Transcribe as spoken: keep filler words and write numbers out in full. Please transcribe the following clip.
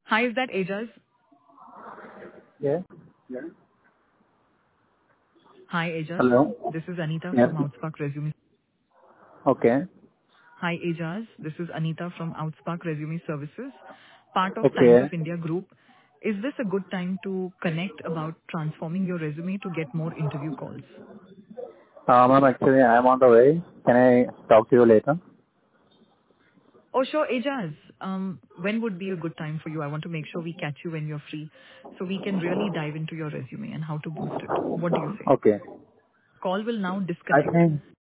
Hi, is that Ajas? Yeah. Yeah. Hi, Ajas. Hello. This is Anita Yes. from Outspark Resume. Okay. Hi, Ajas. This is Anita from Outspark Resume Services, part of Times of Okay. India Group. Is this a good time to connect about transforming your resume to get more interview calls? Uh, ma'am, actually, I'm on the way. Can I talk to you later? Oh, sure, Ajas. Um, when would be a good time for you? I want to make sure we catch you when you're free so we can really dive into your resume and how to boost it. What do you say? Okay. Call will now I disconnect. think